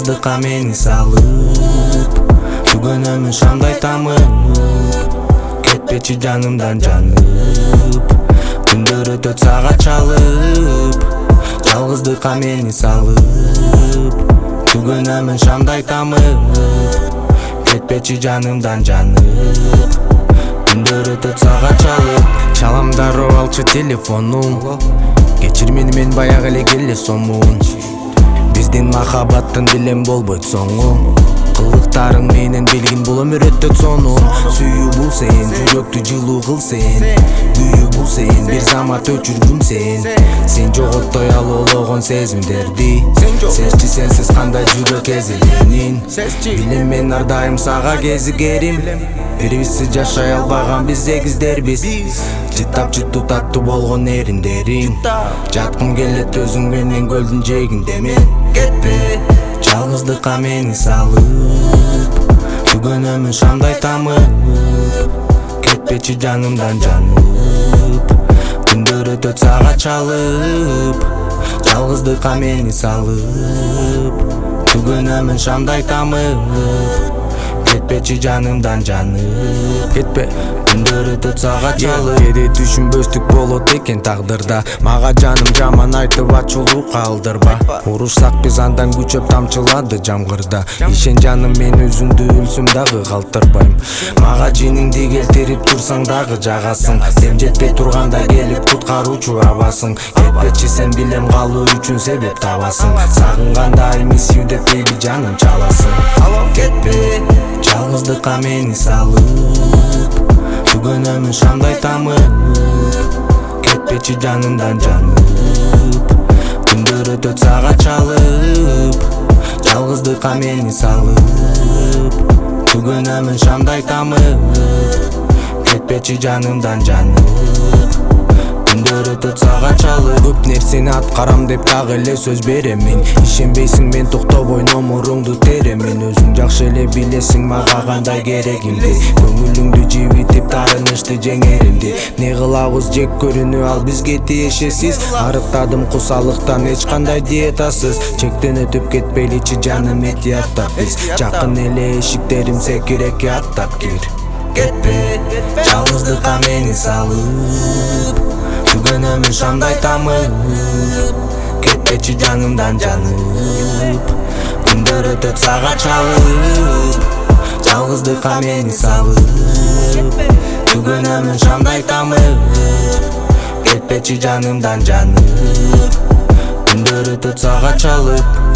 жалгыздыкка мени салып, күгөнөмүн шамдай тамып, кетпечи жанымдан жанып, күндөр өтөт сага чалып, жалгыздыкка мени салып, күгөнөмүн шамдай тамып, кетпечи жанымдан жанып, күндөр өтөт сага чалып. Чалам дароо алчы телефонум, кечир мени, мен баягы эле келе сомун. Биздин махабаттын билем болбойт соңу, кылыктарың менен билгин бул өмүр өтөт сонун. Сүйүү бул сен, жүрөктү жылуу кыл сен, күйүү бул сен, бир замат өчүргүм сен. Сен жоготтой алоологон сезимдерди, сезчи сенсиз кандай жүрөк эзилгенин. Билем мен ар дайым сага кезигерим, бирибизсиз жашай албаган биз эгиздербиз. Жыттапчы тутаттуу болгон эриндериң, жаткым келет өзүң менен көлдүн жээгинде мен. Кетпе, жалгыздыкка мени салып, күгөнөмүн шамдай тамып, кетпечи жанымдан жанып, күндөр өтөт сага чалып, жалгыздыкка мени салып, күгөнөмүн шамдай тамып, кетпечи жанымдан жанып, кетпе, күндөр өтөт сага чалып. Кээде түшүнбөстүк болот экен тагдырда, мага жаным жаман айтып ачуулуу калтырба. Урушсак биз андан күчөп тамчылады жамгырда, ишен жаным мен өзүңдү өлсөм дагы калтырбайм. Мага жиниңди келтирип турсаң дагы жагасың, дем жетпей турганда келип куткаруучу абасың. Кетпечи сен билем калуу үчүн себеп табасың, сагынганда I miss you деп бейби жаным чаласың. Кетпе, жалгыздыкка мени салып, күгөнөмүн шамдай тамып, кетпечи жанымдан жанып, күндөр өтөт сага чалып, жалгыздыкка мени салып, күгөнөмүн шамдай тамып, кетпечи жанымдан жанып, күндөр өтөт сага чалып. Көп нерсени аткарам деп дагы эле сөз беремин, ишенбейсиң мен токтобой номуруңду теремин. Өзүң жакшы эле билесиң мага кандай керегимди, көңүлүңдү жибитип таарынычты жеңеримди. Не кылабыз жек көрүүнү ал бизге тиешеси, арыктадым кусалыктан эч кандай диетасыз. Чектен өтүп кетпейличи жаным этияттап биз, жакын эле эшиктерим секирекке аттап кир. Кетпе, жалгыздыкка мени салып, күгөнөмүн шамдай тамып, кетпечи жанымдан жанып, күндөр өтөт сага чалып, жалгыздыкка мени салып, күгөнөмүн шамдай тамып, кетпечи жанымдан жанып, күндөр өтөт сага чалып.